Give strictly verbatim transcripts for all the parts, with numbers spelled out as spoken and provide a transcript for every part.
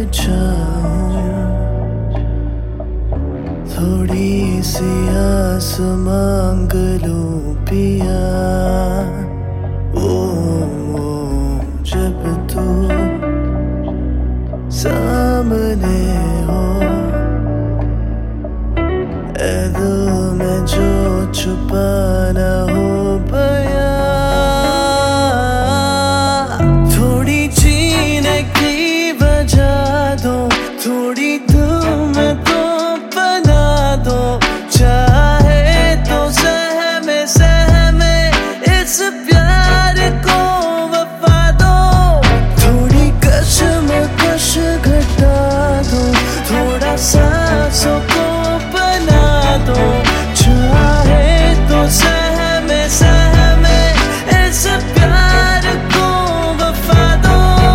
चाहूं, थोड़ी सी आस मांग लूं पिया। ओ, ओ जब तू सामने हो, ऐ दिल में जो छुपाना हो बया। थोड़ी जीने की वजह दो, थोड़ी दिल में तो बना दो, चाहे तो सहमे सहमे इस प्यार को वफा दो। थोड़ी कशमकश घटा दो, थोड़ा सांसों को बना दो, चाहे तो सहमे सहमे इस प्यार को वफा दो।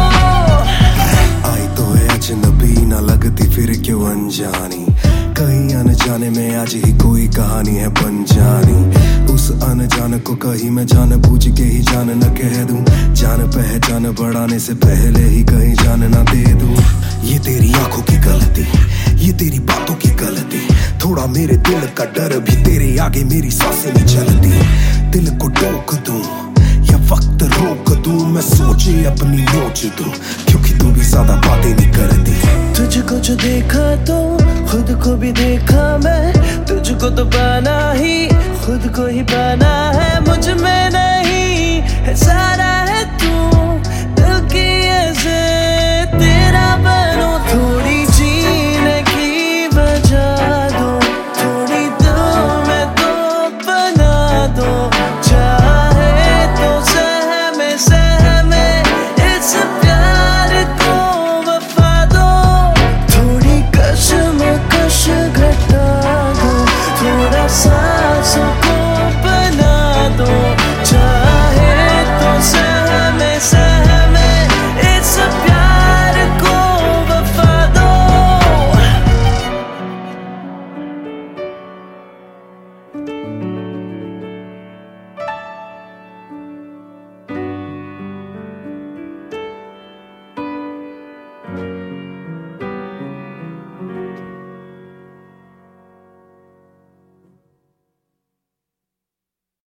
आई तो है अजनबी, ना लगती फिर क्यों अनजानी, कहीं अनजाने में आज ही कोई कहानी है बन जानी। उस अनजान को कहीं मैं जान बूझ के ही जान न कह दूं, जान पहचान बढ़ाने से पहले ही कहीं जान ना दे दूं। ये तेरी आंखों की गलती, ये तेरी बातों की गलती, थोड़ा मेरे दिल का डर भी तेरे आगे मेरी सांसें नहीं चलती। दिल को टोक दूं या वक्त रोक दूं, मैं सोचे अपनी नोच दूं, क्योंकि तू भी ज्यादा बातें नहीं करती। तुझको जो देखा तो खुद को भी देखा मैं, तुझको तो पाना ही खुद को ही पाना है, मुझ में नहीं है सारा